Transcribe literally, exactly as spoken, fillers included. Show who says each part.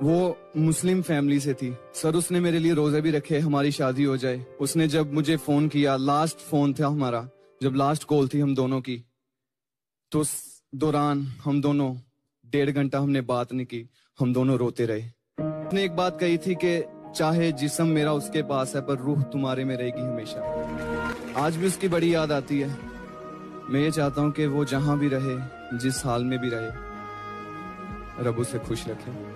Speaker 1: वो Muslim family से थी सर। उसने मेरे लिए रोजे भी रखे हमारी शादी हो जाए। उसने जब मुझे फोन किया, लास्ट फोन था हमारा, जब लास्ट कॉल थी हम दोनों की, तो उस दौरान हम दोनों डेढ़ घंटा हमने बात नहीं की, हम दोनों रोते रहे। उसने एक बात कही थी कि चाहे जिस्म मेरा उसके पास है पर रूह तुम्हारे में रहेगी हमेशा। आज भी उसकी बड़ी याद आती है। मैं ये चाहता हूँ कि वो जहां भी रहे, जिस हाल में भी रहे, रब उसे खुश रखे।